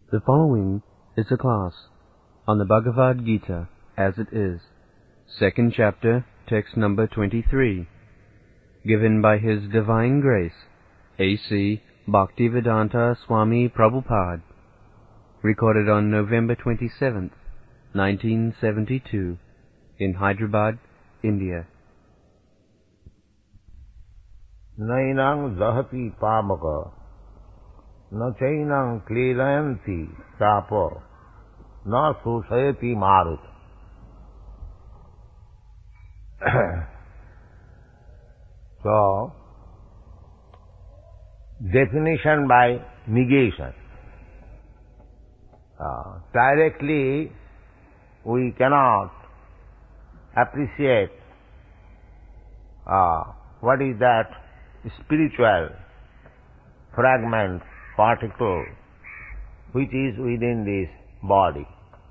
The following is a class on the Bhagavad Gita as it is, second chapter, text number 23, given by His Divine Grace, A.C. Bhaktivedanta Swami Prabhupada, recorded on November 27th, 1972, in Hyderabad, India. Nainang dahati pamaka, na chainang klelayanti tapo, na susayati marut. So, definition by negation. Directly we cannot appreciate what is that spiritual fragment, particle, which is within this body.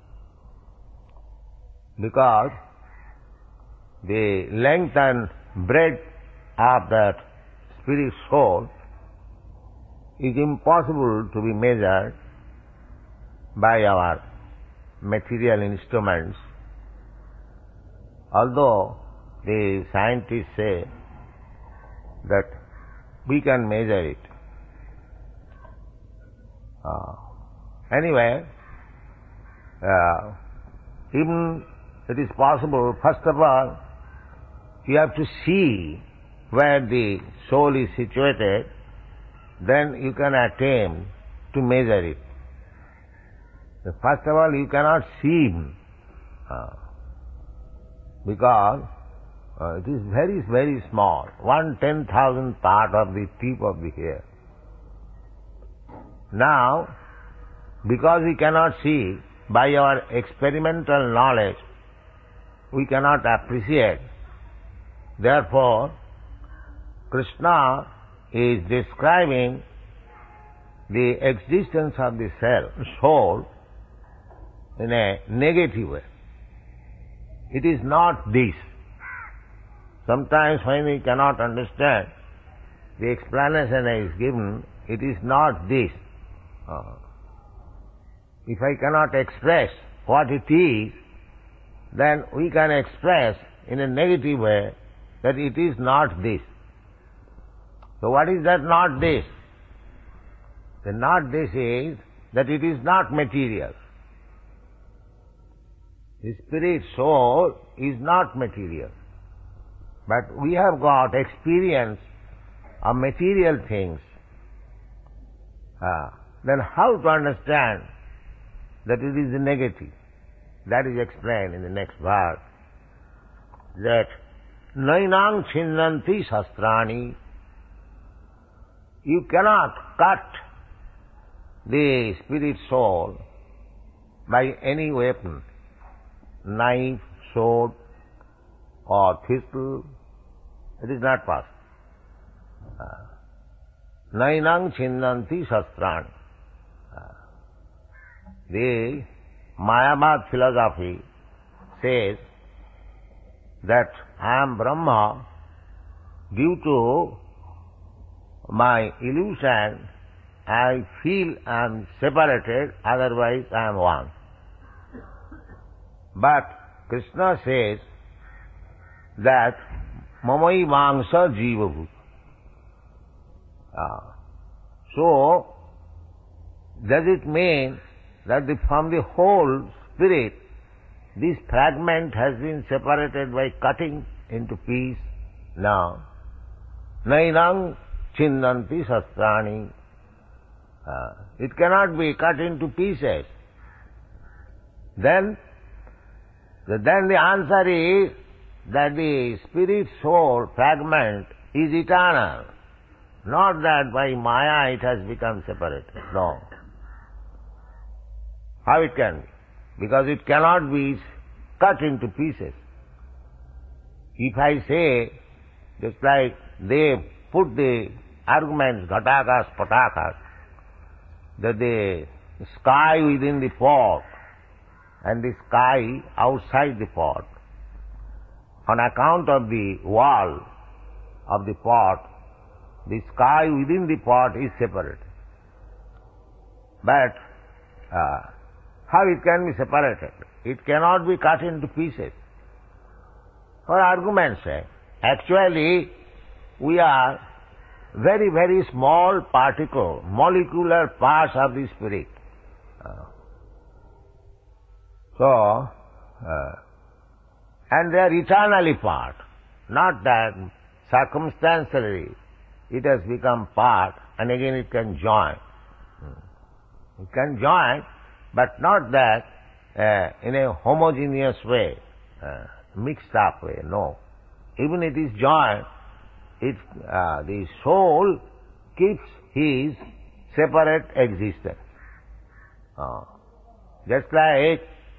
Because the length and breadth of that spirit soul is impossible to be measured by our material instruments, although the scientists say that we can measure it. Anyway, even it is possible, first of all, you have to see where the soul is situated, then you can attempt to measure it. First of all, you cannot see him, because it is very, very small, 1/10,000th part of the tip of the hair. Now, because we cannot see, by our experimental knowledge, we cannot appreciate. Therefore, Krishna is describing the existence of the soul in a negative way. It is not this. Sometimes when we cannot understand, the explanation is given, it is not this. If I cannot express what it is, then we can express in a negative way that it is not this. So what is that not this? The not this is that it is not material. The spirit soul is not material. But we have got experience of material things. Then how to understand that it is negative? That is explained in the next verse. That nainang chinnanti shastrani, you cannot cut the spirit soul by any weapon, knife, sword, or pistol. It is not possible. Nainang chinnanti shastrani. The Mayavad philosophy says that I am Brahma due to my illusion. I feel I am separated, otherwise I am one. But Krishna says that mamai vangsa jiva. So, does it mean that from the whole spirit, this fragment has been separated by cutting into pieces? No. Nainang chinnanti shastrani. It cannot be cut into pieces. Then the answer is that the spirit soul fragment is eternal. Not that by Maya it has become separated. No. How it can be? Because it cannot be cut into pieces. If I say, just like they put the arguments, ghatakas, patakas, that the sky within the pot and the sky outside the pot, on account of the wall of the pot, the sky within the pot is separate. But how it can be separated? It cannot be cut into pieces. For argument's sake, actually we are very, very small particle, molecular parts of the spirit. And they are eternally part, not that circumstantially it has become part and again it can join. It can join, but not that in a homogeneous way, mixed up way, no. Even it is joined, the soul keeps his separate existence. Just like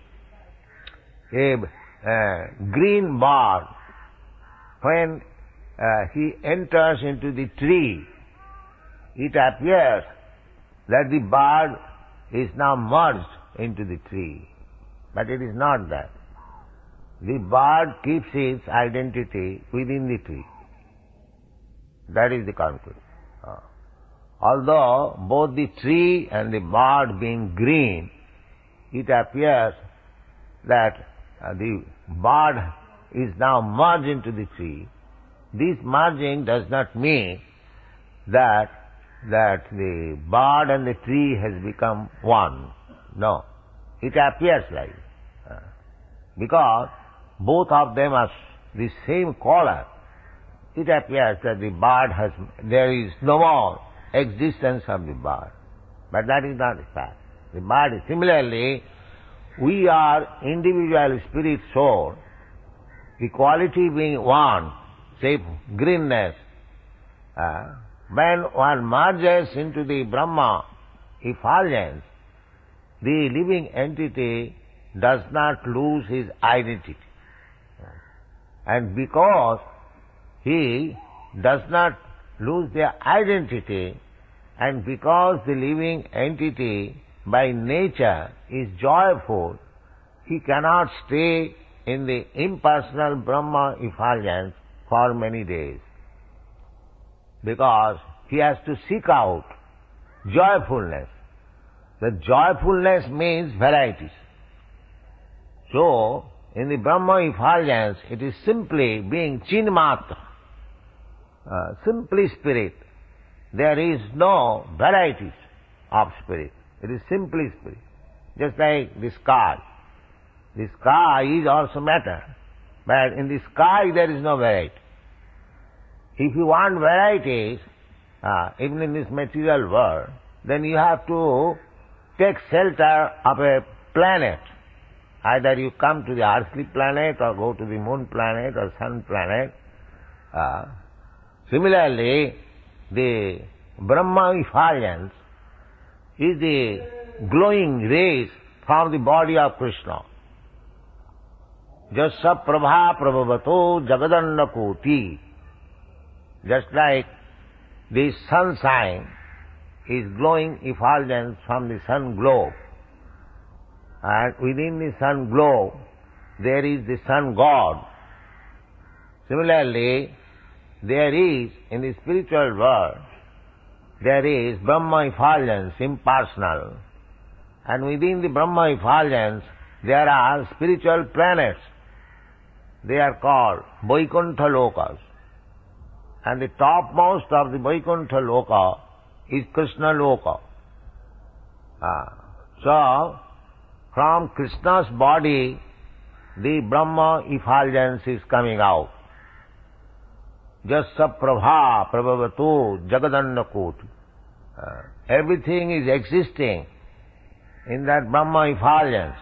a green bird, when he enters into the tree, it appears that the bird is now merged into the tree. But it is not that. The bird keeps its identity within the tree. That is the conclusion. Although both the tree and the bird being green, it appears that the bird is now merged into the tree. This merging does not mean that the bird and the tree has become one. No. It appears like it. Because both of them are the same color, it appears that the bird there is no more existence of the bird. But that is not the fact. The bird is similarly, we are individual spirit soul, the quality being one, say greenness. When one merges into the Brahma effulgence, the living entity does not lose his identity. And because he does not lose their identity, and because the living entity by nature is joyful, he cannot stay in the impersonal Brahma effulgence for many days. Because he has to seek out joyfulness. The joyfulness means varieties. So, in the Brahma effulgence, it is simply being Chinmatra, simply spirit. There is no varieties of spirit. It is simply spirit. Just like the sky. The sky is also matter, but in the sky there is no variety. If you want varieties, even in this material world, then you have to take shelter of a planet. Either you come to the earthly planet or go to the moon planet or sun planet. Similarly, the Brahma effulgence is the glowing rays from the body of Krishna. Jasya prabha prabhavato jagadanna koti. Just like the sunshine is glowing effulgence from the sun globe, and within the sun globe there is the sun god. Similarly, there is, in the spiritual world, there is Brahma effulgence, impersonal, and within the Brahma effulgence there are spiritual planets. They are called Vaikuntha Lokas. And the topmost of the Vaikuntha Loka is Krishna Loka. So, from Krishna's body, the Brahma effulgence is coming out. Jasya prabha prabhavato jagadanna koti. Everything is existing in that Brahma effulgence.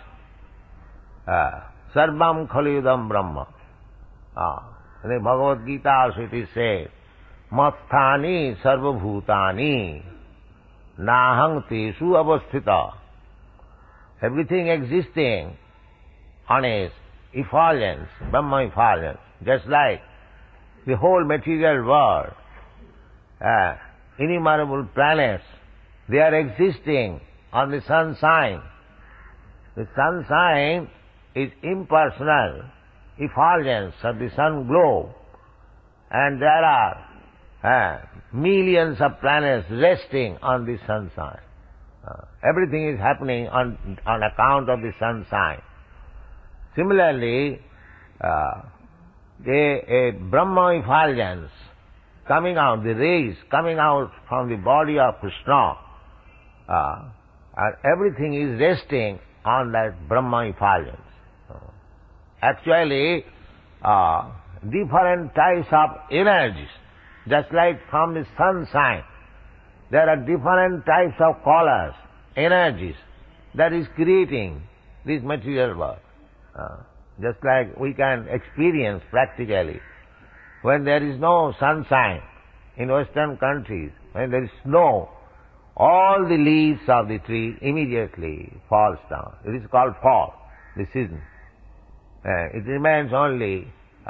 Sarvam khalidam Brahma. In the Bhagavad Gita also it is said, Matthani sarva bhutani nahang teshu avasthita. Everything existing on a effulgence, Brahma effulgence, just like the whole material world, innumerable planets, they are existing on the sunshine. The sunshine is impersonal effulgence of the sun globe, and there are millions of planets resting on the sunshine. Everything is happening on account of the sun sign. Similarly, a Brahma effulgence coming out, the rays coming out from the body of Krishna, and everything is resting on that Brahma effulgence. Actually, different types of energies, just like from the sun sign, there are different types of colors, energies, that is creating this material world. Just like we can experience practically, when there is no sunshine in Western countries, when there is snow, all the leaves of the tree immediately falls down. It is called fall, the season. It remains only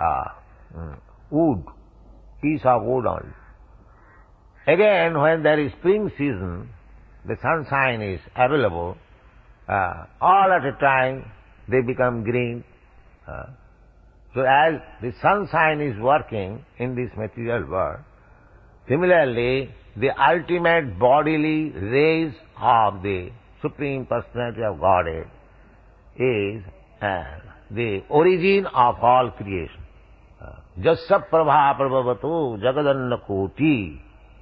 wood, piece of wood only. Again, when there is spring season, the sunshine is available, all at a time they become green. So as the sunshine is working in this material world, similarly the ultimate bodily rays of the Supreme Personality of Godhead is the origin of all creation. Jasya prabha prabhavatu jagadanna koti.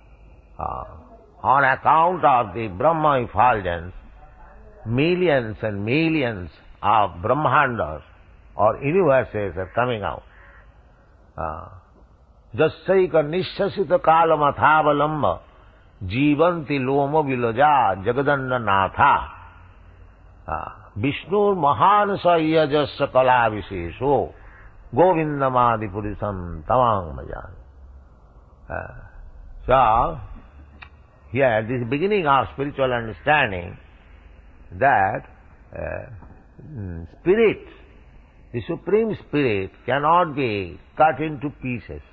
On account of the Brahma effulgence, millions and millions of Brahmandas or universes are coming out. Jasyaika nishasita kalamathavalamba jivanti loma vilaja jagadanna natha Vishnur mahanasaya jasya kala visesho govindamadi purisam tamang majan. So, here, this beginning of spiritual understanding that spirit, the Supreme Spirit, cannot be cut into pieces.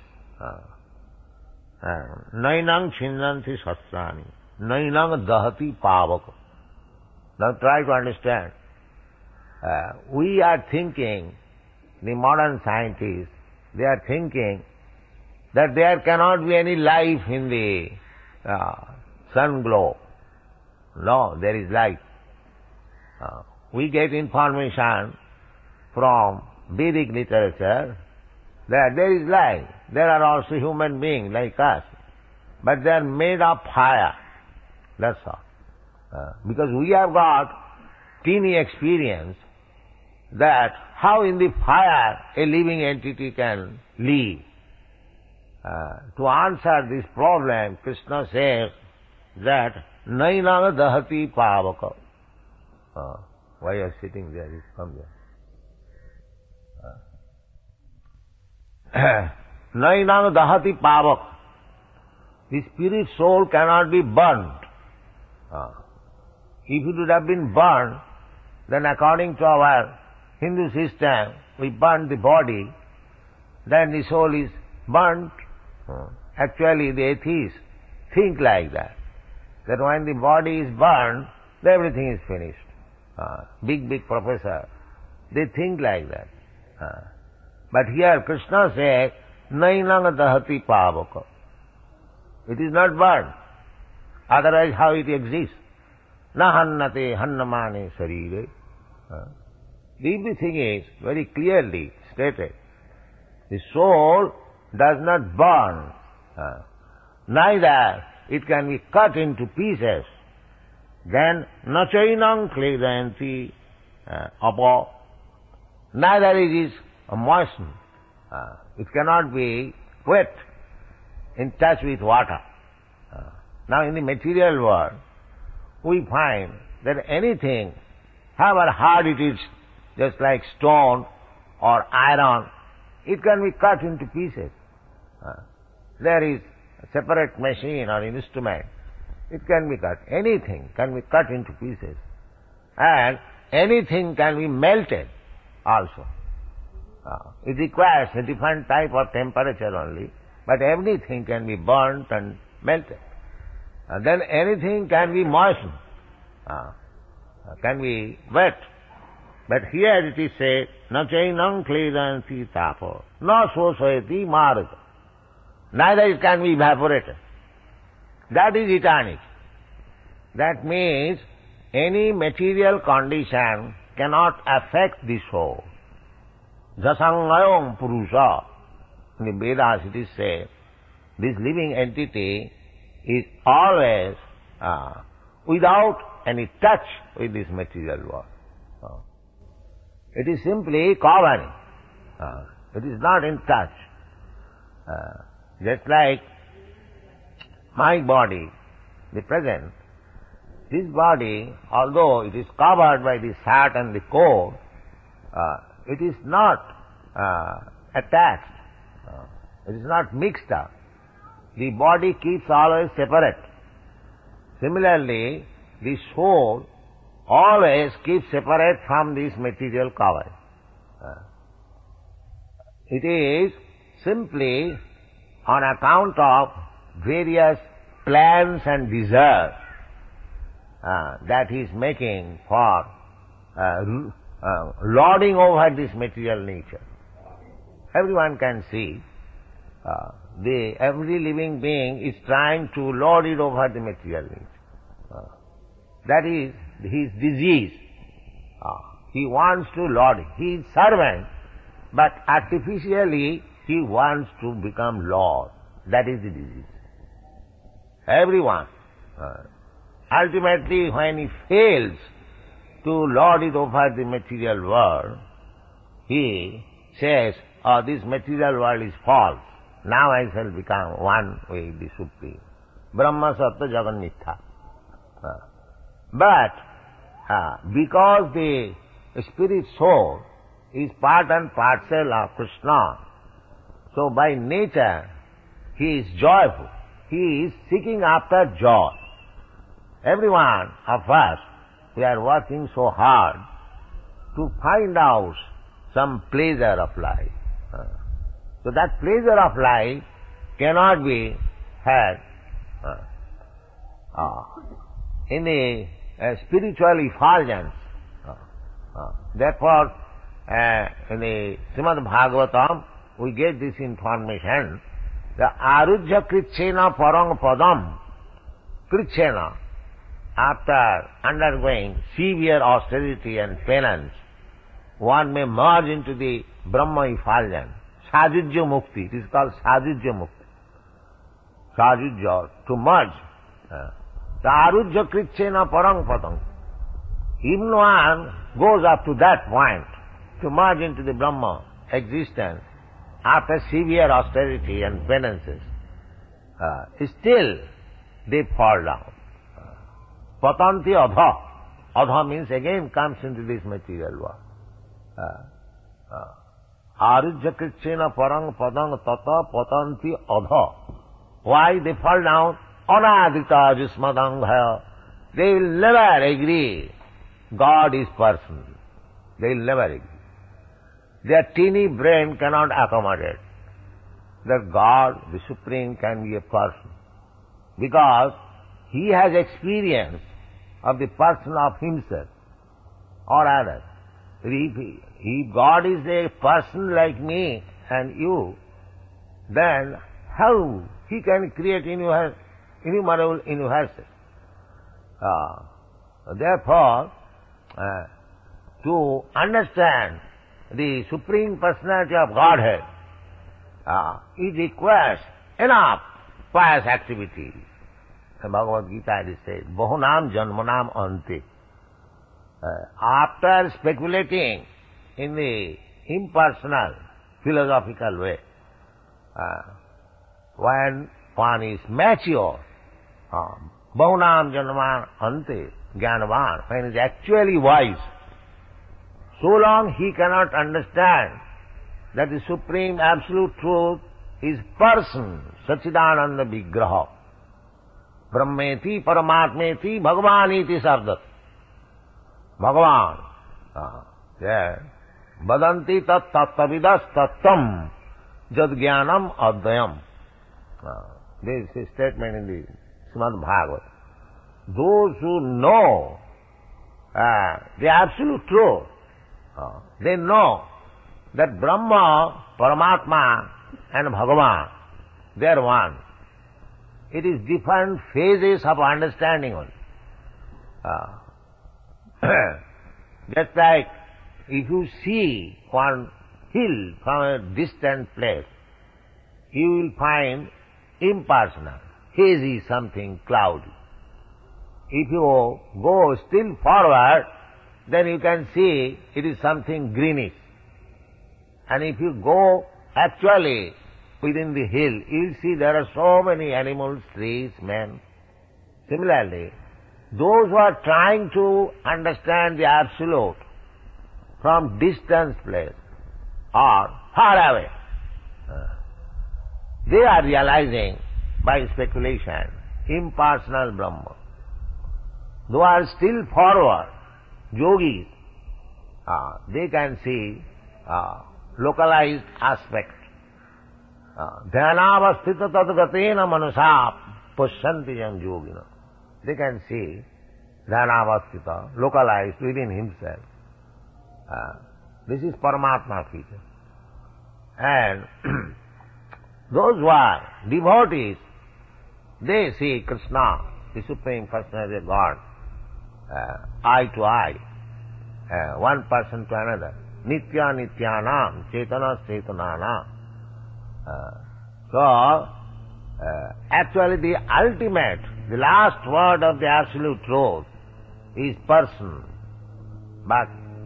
Nainang chindanti sastrani, nainang dahati pavaka. Now try to understand. We are thinking, the modern scientists, they are thinking that there cannot be any life in the sun glow. No, there is life. We get information from Vedic literature that there is life. There are also human beings like us, but they are made of fire. That's all. Because we have got teeny experience that how in the fire a living entity can live. To answer this problem, Krishna says that nainang dahati pavaka. Why you are sitting there? You come there. Nainang dahati pavaka. The spirit soul cannot be burnt. If it would have been burned, then according to our Hindu system, we burn the body, then the soul is burnt. Actually, the atheists think like that when the body is burned, everything is finished. Big professor, they think like that. But here Krishna says, nainang dahati pavaka. It is not burned. Otherwise how it exists? Na hannate hannamane sarire. Everything is very clearly stated. The soul does not burn. Neither it can be cut into pieces. Then nachainam kledanti apa. Neither it is moistened. It cannot be wet in touch with water. Now in the material world, we find that anything, however hard it is, just like stone or iron, it can be cut into pieces. There is a separate machine or instrument. It can be cut. Anything can be cut into pieces. And anything can be melted also. It requires a different type of temperature only, but everything can be burnt and melted. And then anything can be moistened, can be wet. But here it is said, na chainam kledanti tapo, na sosayati marga. Neither it can be evaporated. That is eternity. That means any material condition cannot affect the soul. Jasangayam Purusha. In the Vedas it is said, this living entity is always without any touch with this material world. It is simply covering. It is not in touch. Just like my body, the present, this body, although it is covered by the shirt and the coat, it is not attached. It is not mixed up. The body keeps always separate. Similarly, the soul always keeps separate from this material cover. It is simply on account of various plans and desires that he is making for lording over this material nature. Everyone can see every living being is trying to lord it over the material nature. That is his disease. He wants to lord it. He is servant, but artificially he wants to become lord. That is the disease. Everyone. Ultimately, when he fails to lord it over the material world, he says, "Oh, this material world is false. Now I shall become one with the Supreme. Brahma Sattva Jagan Mithya." But because the spirit soul is part and parcel of Krishna, so by nature he is joyful. He is seeking after joy. Every one of us, we are working so hard to find out some pleasure of life. So that pleasure of life cannot be had in the spiritual effulgence. Therefore, in the Srimad Bhagavatam, we get this information, the Arujya Kritchena Parang Padam, Kritchena, after undergoing severe austerity and penance, one may merge into the Brahma effulgence. Sajujya Mukti, it is called Sajujya Mukti. Sajujya, to merge. The Arujya Kritchena Parang Padam. Even one goes up to that point, to merge into the Brahma existence, after severe austerity and penances, still they fall down. Patanti adha. Adha means again comes into this material world. Arujya Kritchena Parang Padang Tata Patanti adha. Why they fall down? Anadita Jusmadang. They will never agree God is person. They will never agree. Their teeny brain cannot accommodate that God, the Supreme, can be a person. Because he has experience of the person of himself or others. If God is a person like me and you, then how he can create innumerable universes? Therefore, to understand the Supreme Personality of Godhead, it requires enough pious activity. In Bhagavad Gita it is said, Bahunam Janmanam Ante. After speculating in the impersonal, philosophical way, when one is mature, Bahunam Janman Ante, Jnanavan, when he is actually wise, so long he cannot understand that the Supreme Absolute Truth is person, Sachidananda Vigraha. Brahmeti Paramatmeti Bhagavaniti Sardat. Bhagavan. Badanti tat tattavidas tattam jad jnanam advayam. This is a statement in the Srimad Bhagavatam. Those who know the absolute truth, they know that Brahma, Paramatma and Bhagavan, they are one. It is different phases of understanding only. Just like if you see one hill from a distant place, you will find impersonal, hazy something, cloudy. If you go still forward, then you can see it is something greenish. And if you go actually within the hill, you will see there are so many animals, trees, men. Similarly, those who are trying to understand the Absolute from distant place or far away, they are realizing by speculation impersonal Brahma. Those are still forward, yogis, they can see localized aspect. Dhyanavasthita tadgatena manasa pasyanti yam yogina. They can see dhyanavasthita, localized within himself. This is Paramatma feature. And those who are devotees, they see Krishna, the Supreme Personality of God, eye to eye, one person to another. Nitya nityanam, cetana cetananam. Actually the ultimate, the last word of the Absolute Truth is person. But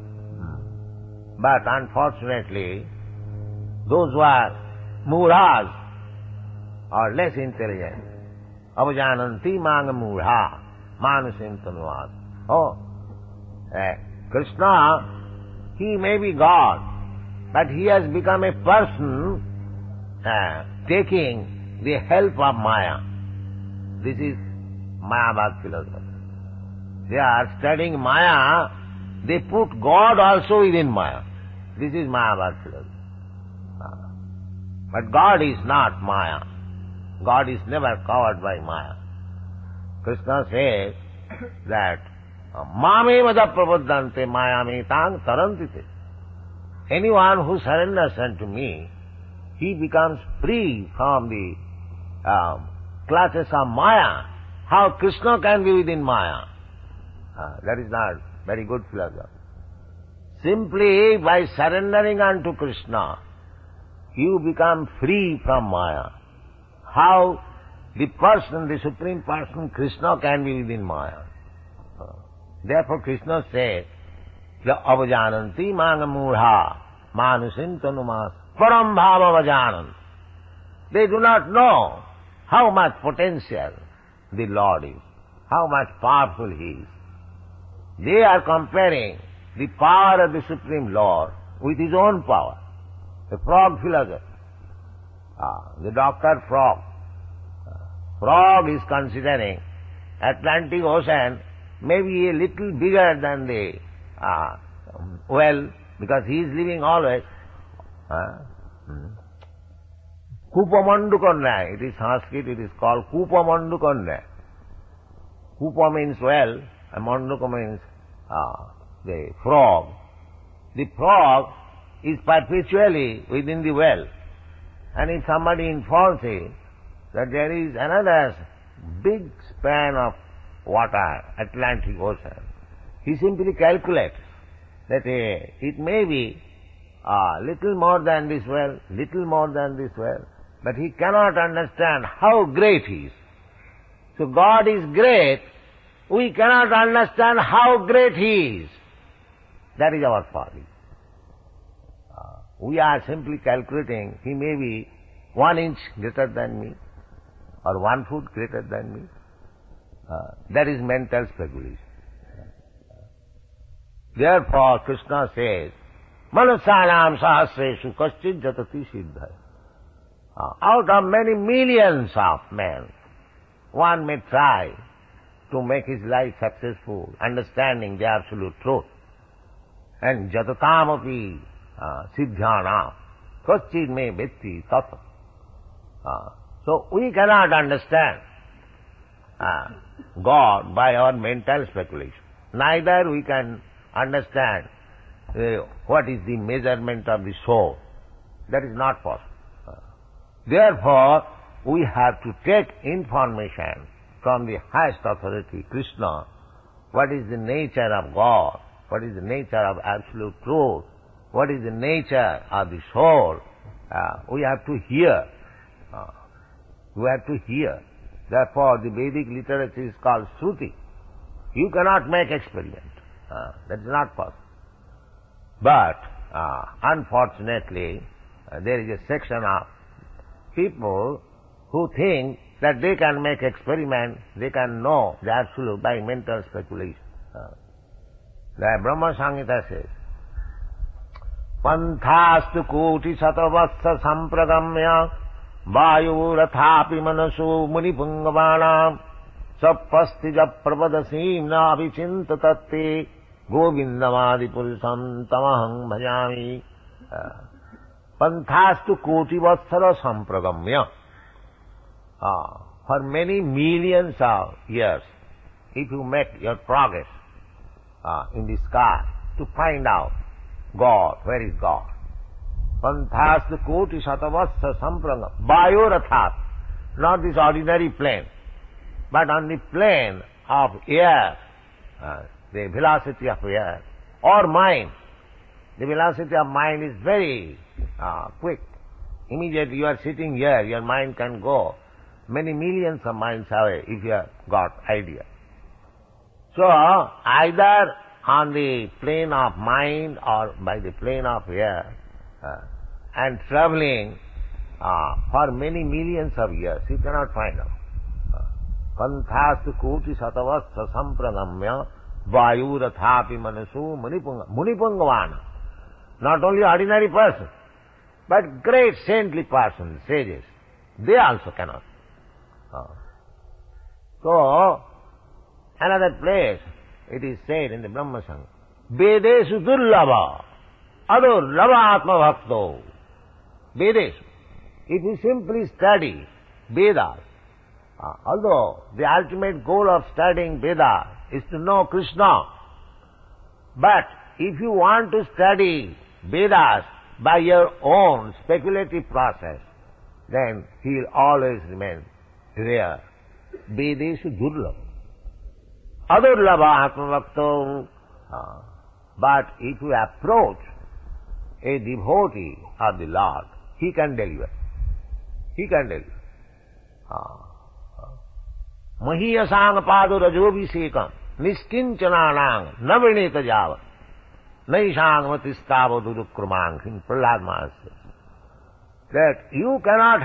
unfortunately, those who are mudhas are less intelligent. Avajananti manga mudha manusim tanuvat. Krishna, he may be God, but he has become a person taking the help of Maya. This is Mayavad philosophy. They are studying Maya, they put God also within Maya. This is Mayavad philosophy. But God is not Maya. God is never covered by Maya. Krishna says that Mamevada prabuddhante mayametang tarantite. Anyone who surrenders unto me, he becomes free from the clutches of Maya. How Krishna can be within Maya? That is not very good philosophy. Simply by surrendering unto Krishna, you become free from Maya. How the person, the Supreme Person, Krishna, can be within Maya? Therefore Krishna says, avajananti manga mudha manusim tanumas param bhava avajanan. They do not know how much potential the Lord is, how much powerful He is. They are comparing the power of the Supreme Lord with His own power. The frog philosopher, the Dr. Frog. Frog is considering Atlantic Ocean maybe a little bigger than the well, because he is living always. Kupamandukonda, it is Sanskrit, it is called Kupamandukonda. Kupa means well, and Manduka means the frog. The frog is perpetually within the well. And if somebody informs him that there is another big span of water, Atlantic Ocean, he simply calculates that it may be little more than this well, little more than this well, but he cannot understand how great he is. So God is great, we cannot understand how great he is. That is our folly. We are simply calculating he may be 1 inch greater than me or 1 foot greater than me. That is mental speculation. Therefore Krishna says, Manasanam sahasreshu kaschid jatati siddha. Out of many millions of men, one may try to make his life successful, understanding the Absolute Truth. And jatataamapi siddhyanam kaschid me vetti tata. So we cannot understand God by our mental speculation. Neither we can understand what is the measurement of the soul. That is not possible. Therefore, we have to take information from the highest authority, Krishna, what is the nature of God, what is the nature of absolute truth, what is the nature of the soul, we have to hear. We have to hear. Therefore, the Vedic literature is called Shruti. You cannot make experiment. That is not possible. But, unfortunately, there is a section of people who think that they can make experiment, they can know the absolute by mental speculation. The Brahma Samhita says, Panthastu koti satavassa sampragamya vayu rathapi manasu munipungavana sappastija pravadasim na vichinta tatte govindamadi purisam tamaham bhajami. Panthastu koti vassara sampragamya. For many millions of years, if you make your progress in the sky to find out God, where is God? Panthastu koti satavassa sampranga vayorathat, not this ordinary plane, but on the plane of air, the velocity of air, or mind. The velocity of mind is very quick. Immediately you are sitting here, your mind can go many millions of miles away if you have got idea. So, either on the plane of mind or by the plane of air, and traveling for many millions of years, you cannot find out. Panthastu koti satavassa sampragamya vayurathapi manasu munipungavana. Not only ordinary person, but great saintly persons, sages, they also cannot. So, another place, it is said in the Brahma Samhita, Vedesu durlava, adurlava atma bhakto. Vedesu. If you simply study Vedas, although the ultimate goal of studying Vedas is to know Krishna, but if you want to study Vedas by your own speculative process, then he will always remain rare. Vedesu durlava. Adurlava atmavakto. But if you approach a devotee of the Lord, he can deliver. He can deliver. Mahiyasang padu rajobhisekam niskinchananang navineta java naishang matistavo dudukramang. In Prahlad Maharaj says that you cannot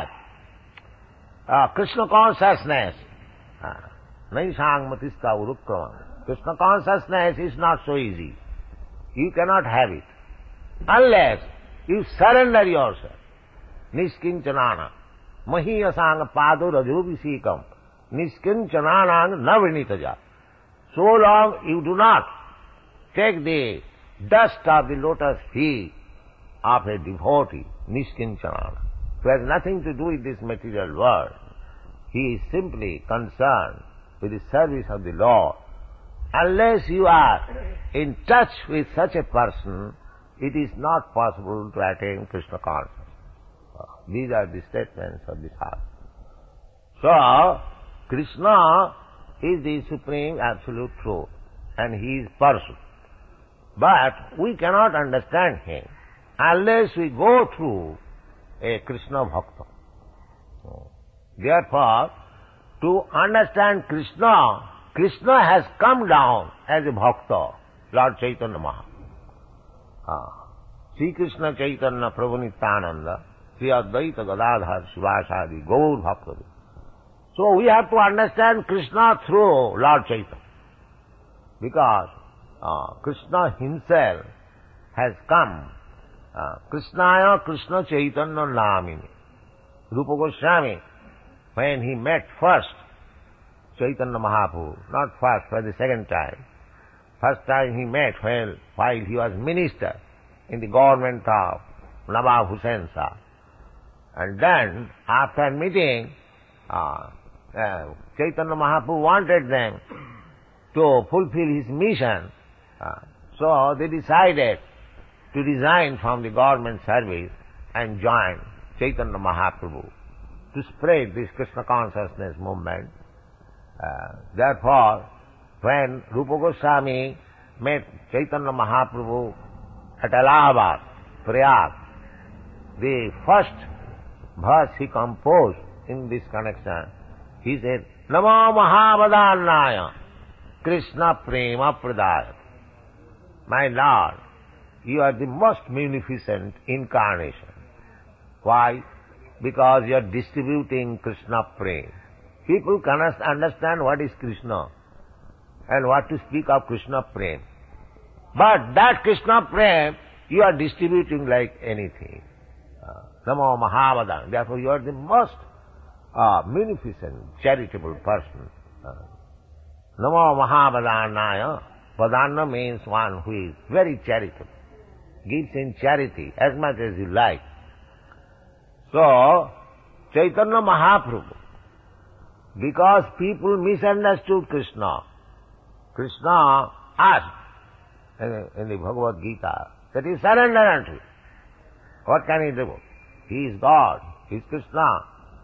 have Krishna consciousness. Naishang matistavo dudukramang. Krishna consciousness is not so easy. You cannot have it unless you surrender yourself. Niskinchanana. Mahiyasang padu rajobhisekam niskinchananang navinitaja. So long you do not take the dust of the lotus feet of a devotee, niskinchanana, who has nothing to do with this material world. He is simply concerned with the service of the Lord. Unless you are in touch with such a person, it is not possible to attain Krishna consciousness. These are the statements of the Shastra. So, Krishna is the supreme absolute truth, and he is person. But we cannot understand him unless we go through a Krishna Bhakta. Therefore, to understand Krishna, Krishna has come down as a Bhakta, Lord Chaitanya Mahaprabhu. Sri Krishna Chaitanya Prabhu Nityananda, Sri Advaita Gadadhar Shivasadi Gaur Bhakta. So we have to understand Krishna through Lord Chaitanya. Because Krishna himself has come. Krishnaya Krishna Chaitanya Namini. Rupa Goswami, when he met first Chaitanya Mahaprabhu, not first, for the second time. First time he met while he was minister in the government of Nawab Hussain Shah. And then, after meeting, Chaitanya Mahaprabhu wanted them to fulfill his mission. So they decided to resign from the government service and join Chaitanya Mahaprabhu to spread this Krishna consciousness movement. Therefore, when Rupa Goswami met Chaitanya Mahaprabhu at Allahabad, Prayag, the first verse he composed in this connection, he said, Namo Mahavadannaya Krishna Prema Pradaya. My Lord, you are the most munificent incarnation. Why? Because you are distributing Krishna Prema. People cannot understand what is Krishna and what to speak of Krishna Prema. But that Krishna Prema you are distributing like anything. Namo Mahavadannaya. Therefore you are the most munificent, charitable person. Namo Mahavadannaya. Vadanna means one who is very charitable. Gives in charity as much as you like. So, Chaitanya Mahaprabhu, because people misunderstood Krishna, Krishna asked in the Bhagavad Gita that he surrender unto you. What can he do? He is God, he is Krishna.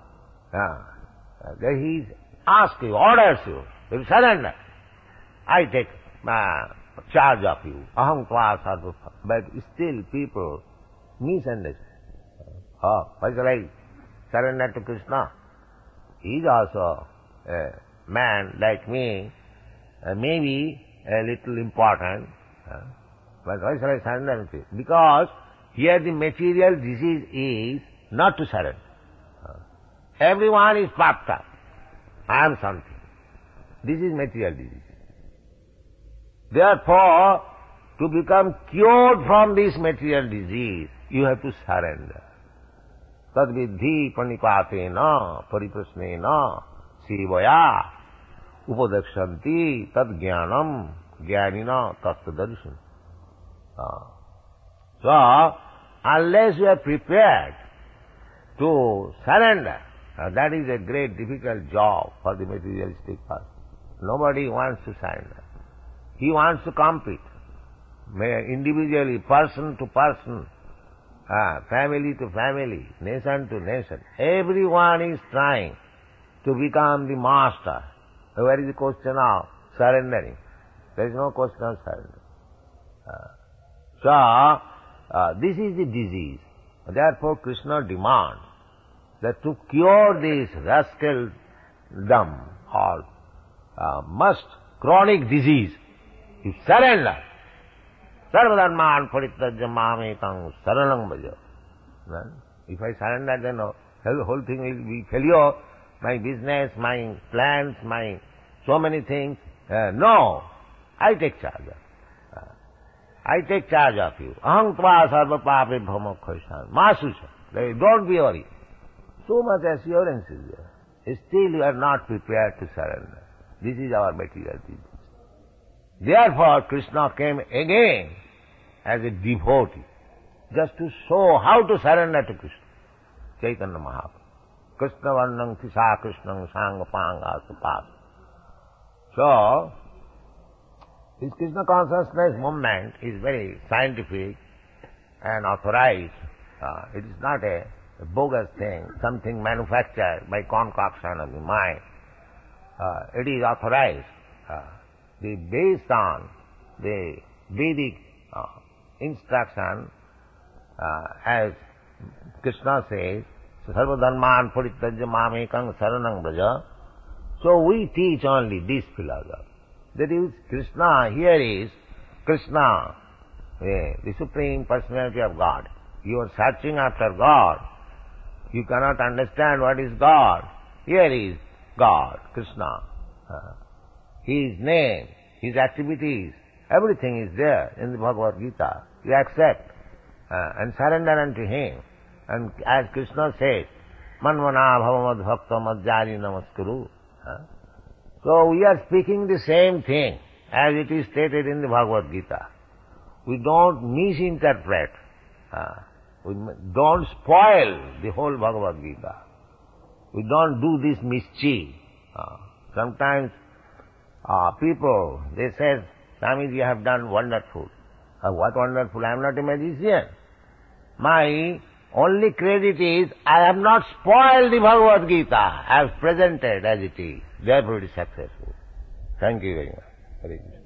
He asks you, orders you, you surrender. I take charge of you. Aham tva sarvabhuma. But still people misunderstand. Why shall I surrender to Krishna? He is also a man like me, maybe a little important, but why shall I surrender to him? Because here the material disease is not to surrender. Everyone is puffed up. I am something. This is material disease. Therefore, to become cured from this material disease, you have to surrender. Tad vidhi panipatena pariprasnena sivaya upadakshanti tad jnanam jnanina tattvadarshana. So, unless you are prepared to surrender, that is a great difficult job for the materialistic person. Nobody wants to surrender. He wants to compete, individually, person to person, family to family, nation to nation. Everyone is trying to become the master. Where is the question of surrendering? There is no question of surrender. This is the disease. Therefore, Krishna demands that to cure this rascaldom or must chronic disease, you surrender. Sarvadharman parittajya mamekam saranam bhaja. If I surrender, then the whole thing will be failure. My business, my plans, my so many things. No, I take charge. I take charge of you. Aham tva sarva pape bhamokkhaishan. Masusha. Don't be worried. So much assurance is there. Still you are not prepared to surrender. This is our material disease. Therefore, Krishna came again as a devotee, just to show how to surrender to Krishna. Chaitanya Mahaprabhu. Krishna varnam tisa Krishnam sangapanga supasa. So, this Krishna consciousness movement is very scientific and authorized. It is not a bogus thing, something manufactured by concoction of the mind. It is authorized. Based on the Vedic instruction, as Krishna says, Sarvadharman parittajya mamekam saranam braja. So we teach only this philosophy. That is, Krishna, here is Krishna, the Supreme Personality of God. You are searching after God. You cannot understand what is God. Here is God, Krishna. His name, His activities, everything is there in the Bhagavad Gita. You accept and surrender unto Him. And as Krishna says, Manvana bhavamad bhakta madhyari namaskuru. So we are speaking the same thing as it is stated in the Bhagavad Gita. We don't misinterpret. We don't spoil the whole Bhagavad Gita. We don't do this mischief. Sometimes people, they say, Swamiji, you have done wonderful. What wonderful? I am not a magician. My only credit is I have not spoiled the Bhagavad Gita. I have presented as it is. Therefore it is successful. Thank you very much. Hare Krishna.